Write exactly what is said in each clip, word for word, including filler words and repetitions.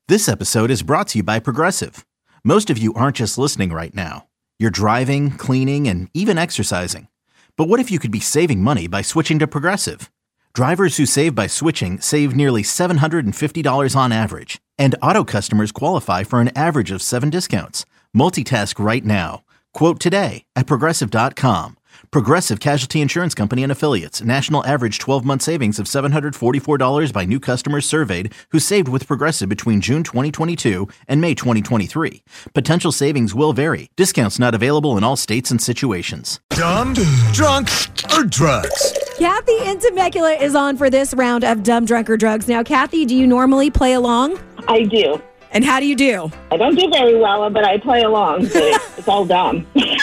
This episode is brought to you by Progressive. Most of you aren't just listening right now. You're driving, cleaning, and even exercising. But what if you could be saving money by switching to Progressive? Drivers who save by switching save nearly seven hundred fifty dollars on average. And auto customers qualify for an average of seven discounts. Multitask right now. Quote today at Progressive dot com. Progressive Casualty Insurance Company and Affiliates. National average twelve-month savings of seven hundred forty-four dollars by new customers surveyed who saved with Progressive between June twenty twenty-two and May twenty twenty-three. Potential savings will vary. Discounts not available in all states and situations. Dumb, drunk, or drugs? Kathy in Temecula is on for this round of Dumb, Drunk, or Drugs. Now, Kathy, do you normally play along? I do. And how do you do? I don't do very well, but I play along. But it's all dumb.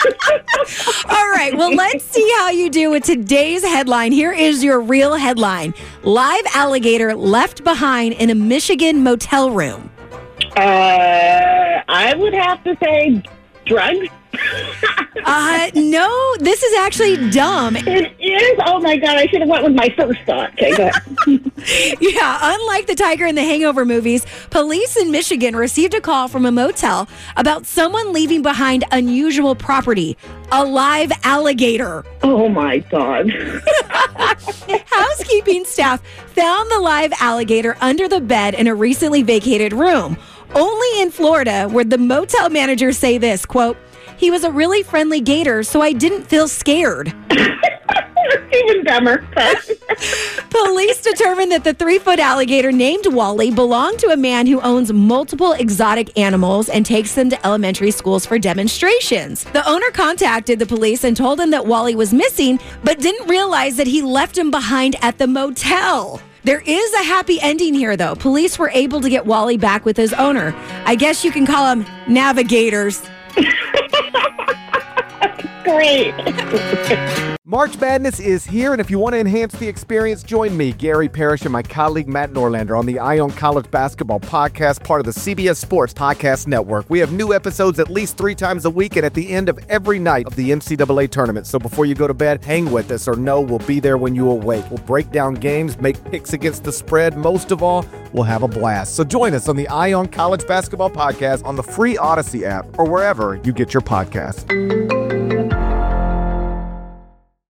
All right. Well, let's see how you do with today's headline. Here is your real headline. Live alligator left behind in a Michigan motel room. Uh, I would have to say drugs. uh, no, this is actually dumb. It is? Oh, my God. I should have went with my first thought. Okay, go ahead. Yeah, unlike the tiger in the Hangover movies, police in Michigan received a call from a motel about someone leaving behind unusual property, a live alligator. Oh, my God. Housekeeping staff found the live alligator under the bed in a recently vacated room. Only in Florida, where the motel managers say this, quote, "He was a really friendly gator, so I didn't feel scared." Even dumber. Police determined that the three-foot alligator named Wally belonged to a man who owns multiple exotic animals and takes them to elementary schools for demonstrations. The owner contacted the police and told them that Wally was missing, but didn't realize that he left him behind at the motel. There is a happy ending here, though. Police were able to get Wally back with his owner. I guess you can call them navigators. Great. March Madness is here, and if you want to enhance the experience, join me, Gary Parrish, and my colleague Matt Norlander on the Ion College Basketball Podcast, part of the C B S Sports Podcast Network. We have new episodes at least three times a week and at the end of every night of the N C double A tournament. So before you go to bed, hang with us, or know we'll be there when you awake. We'll break down games, make picks against the spread. Most of all, we'll have a blast. So join us on the Ion College Basketball Podcast on the free Odyssey app or wherever you get your podcasts.